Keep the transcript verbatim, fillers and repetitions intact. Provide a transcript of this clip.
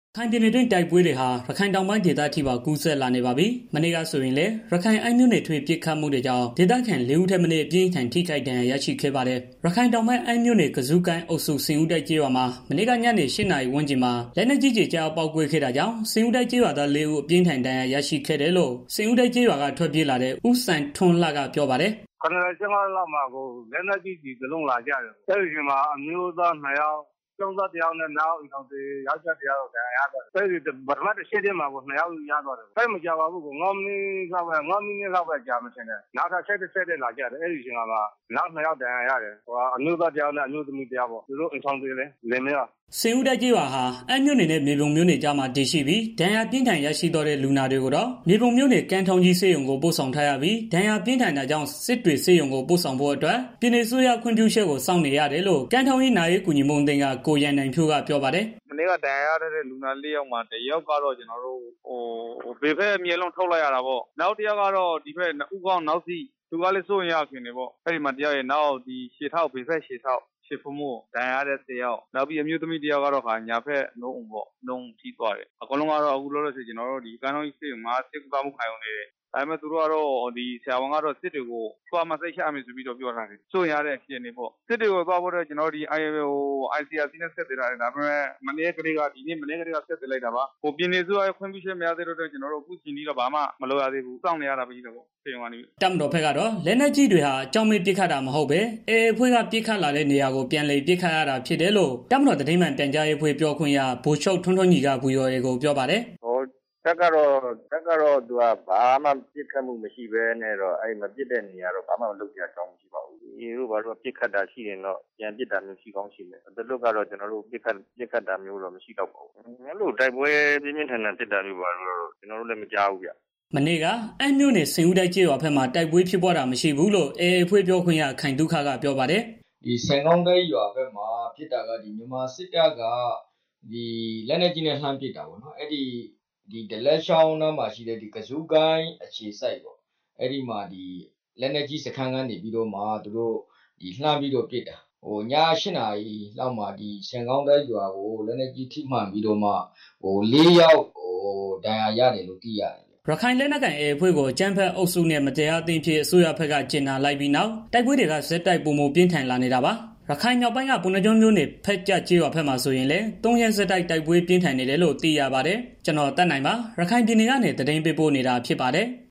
ခိုင်ပြည်နယ်တွင်းတိုက်ပွဲတွေဟာရခိုင်တောင်ပိုင်းဒေသအထိပါကူးစက်လာနေပါပြီ။မနေ့ကဆိုရင်လည်းရခိုင်အိုက်မြို့နယ်ထွေပစ်ခတ်မှုတွေကြောင့်ဒေသခံလေးဦးထက်မနည်းအပြင်းထန်ထိခိုက်ဒဏ်ရာရရှိခဲ့ပါတယ်။ရခိုင်တောင်ပိုင်းအိုက်မြို့နယ်ကဇူးကိုင်းအုပ်စုစင်ဦးတိုက်ကျေးရွာမှာမနေ့ကညနေ ၈ နာရီဝန်းကျင်မှာလက်နက်ကြီးကျည်ကျရောက်ပေါက်ကွဲခဲ့တာကြောင့်စင်ဦးတိုက်ကျေးရွာသားလေးဦးအပြင်းထန်ဒဏ်ရာရရှိခဲ့တယ်လို့စင်ဦးတိုက်ကျေးရွာကထွက်ပြေးလာတဲ့ဦးစံထွန်းလှကပြောပါတယ်ခဏလေးစင်ကားလောက်မှာကိုလက်နက်ကြီးကြီးကလုံးလာကြတယ်။အဲဒီချိန်မှာအမျိုးသားနှစ်ယောက်ကျုံသားတရားနဲ့နောက်အောင်ဒီယောက်ျားတရားတော့တရားရတော့အဲဒီဗမာတစ်ချက်တည်းမှာကိုနှစ်ယောက်ရသွားတယ်။အဲမကြပါဘူးကိုငေါမင်းလောက်ပဲငေါမင်းလောက်ပဲကြာမထင်တယ်။နောက်ထပ်ဆက်တစ်ဆက်တည်းလာကြတယ်အဲဒီချိန်မှာနောက်နှစ်ယောက်တရားရတယ်။ဟိုအမျိုးသားတရားနဲ့အမျိုးသမီးတရားပေါ့သူတို့အဆောင်သေးတယ်လင်မယားစင်ဦးတိုက်ကြီးရွာဟာအမြို့နယ်နဲ့မြေပုံမြို့နယ်ကြားမှာတည်ရှိပြီးဒဏ်ရာပြင်းထန်ရရှိသောတဲ့လူနာတွေကိုတော့မြေပုံမြို့နယ်ကမ်းထုံးကြီးစေယုံကိုပို့ဆောင်ထားရပြီးဒဏ်ရာပြင်းထန်တာကြောင့်စစ်တွေစေယုံကိုပို့ဆောင်ဖို့အတွက်ပြည်내ဆိုရခွင့်ပြုချက်ကိုစောင့်နေရတယ်လို့ကမ်းထုံးကြီးနိုင်ရေးကူညီမှုအသင်းကကိုရန်နိုင်ဖြိုးကပြောပါတယ်မနေ့ကဒဏ်ရာရတဲ့လူနာလေးယောက်မှာတယောက်ကတော့ကျွန်တော်တို့ဟိုဘေဖက်အမြဲလုံးထုတ်လိုက်ရတာပေါ့နောက်တစ်ယောက်ကတော့ဒီဘက်ဥကောင်းနောက်စီသူကလည်းစိုးရင်ရခင်နေပေါ့အဲ့ဒီမှာတယောက်ရဲ့နောက်ဒီရှေထောက်ဘေဖက်ရှေထောက်ရှေဖမှုဒဏ်ရာရတဲ့တယောက်နောက်ပြီးအမျိုးသမီးတယောက်ကတော့ခါညာဖက်နှုံးအောင်ပေါ့နှုံးထိသွားတယ်အကောင်လုံးကတော့အခုလောလောဆယ်ကျွန်တော်တို့ဒီကန်းတော်ကြီးစေမှာစစ်ကူကမှုခံရုံနေတယ်ဒါပေမဲ့သူတို့ကတော့ဒီဆရာဝန်ကတော့စစ်တွေကိုသွားမစိတ်ချမယ်ဆိုပြီးတော့ပြောထားတယ်စိုးရတဲ့ဖြစ်နေပေါ့စစ်တွေကိုသွားဖို့တော့ကျွန်တော်ဒီ I ဟို I C R C နဲ့ဆက်သွယ်ထားတယ်ဒါပေမဲ့မနေ့ကလေးကဒီနေ့မနေ့ကလေးကဆက်သွယ်လိုက်တာပါဟိုပြည်နေစုရခွင့်ပြုချက်မရသေးတော့ကျွန်တော်တို့အခုချိန်ကြီးတော့ဘာမှမလုပ်ရသေးဘူးစောင့်နေရတာပဲရှိတယ်ပေါ့ပြင်ပါနေပြီတမ်တော်ဖက်ကတော့လက်နက်ကြီးတွေဟာအကြောင်းမဲ့ပစ်ခတ်တာမဟုတ်ပဲအေအေဖွဲ့ကပစ်ခတ်လာတဲ့နေရာကိုပြန်လည်ပစ်ခတ်ရတာဖြစ်တယ်လို့တမ်တော်တတိမှန်ပြန်ကြားရေးဖွဲ့ပြောခွင့်ရဘူချုပ်ထွန်းထွန်းကြီးကဘူရော်ရေကိုပြောပါတယ်တက်ကတော့တက်ကတော့သူကဘာမှပြစ်ခတ်မှုမရှိဘဲနဲ့တော့အဲ့မပြစ်တဲ့နေရာတော့ဘာမှမလုပ်ကြအောင်မရှိပါဘူး။ဒီလိုဘာလို့ပြစ်ခတ်တာရှိရင်တော့ပြန်ပြစ်တာမျိုးရှိကောင်းရှိမယ်။တလူကတော့ကျွန်တော်တို့ပြစ်ခတ်ပြစ်ခတ်တာမျိုးတော့မရှိတော့ပါဘူး။ငါတို့တိုက်ပွဲပြင်းပြင်းထန်ထန်ဖြစ်တာမျိုးပါတော့ကျွန်တော်တို့လည်းမကြားဘူးဗျ။မနေ့ကအမ်းမြို့နယ်စင်ဦးတိုက်ကျေးရွာဘက်မှာတိုက်ပွဲဖြစ်ပွားတာမရှိဘူးလို့အေအေဖွဲ့ပြောခွင့်ရခိုင်ဒုက္ခကပြောပါတယ်။ဒီစင်ကောင်းတိုက်ရွာဘက်မှာဖြစ်တာကဒီမြန်မာစစ်တပ်ကဒီလက်နက်ကြီးနဲ့လှမ်းပစ်တာပေါ့နော်။အဲ့ဒီဒီဒလက်ရှောင်းနားမှာရှိတဲ့ဒီကဇူးကိုင်းအခြေစိုက်ပေါ့အဲ့ဒီမှာဒီလက်နက်ကြီးစခန်းကနေပြီးတော့မှသူတို့ဒီလှမ်းပြီးတော့ပစ်တာဟိုည၈နာရီလောက်မှာဒီစင်ကောင်းတိုက်ရွာကိုလက်နက်ကြီးထိမှန်ပြီးတော့မှဟို၄ယောက်ဟိုဒဏ်ရာရတယ်လို့သိရတယ်ရခိုင်လက်နက်ကိုင်အေအဖွဲ့ကိုကျန်းဖက်အုပ်စုနဲ့မတရားအသင်းဖြစ်အစိုးရဘက်ကကျင်နာလိုက်ပြီးနောက်တိုက်ပွဲတွေကဇက်တိုက်ပုံမပြင်းထန်လာနေတာပါရခိုင်မြောက်ပိုင်းကပုဏ္ဏားကျွန်းမြို့နယ်ဖက်ကြကျေးရွာဘက်မှာဆိုရင်လည်းသုံးရက်ဆက်တိုက်တိုက်ပွဲပြင်းထန်နေတယ်လို့သိရပါတယ်ကျွန်တော်တက်နိုင်ပါရခိုင်ပြည်နယ်ကနေသတင်းပေးပို့နေတာဖြစ်ပါတယ်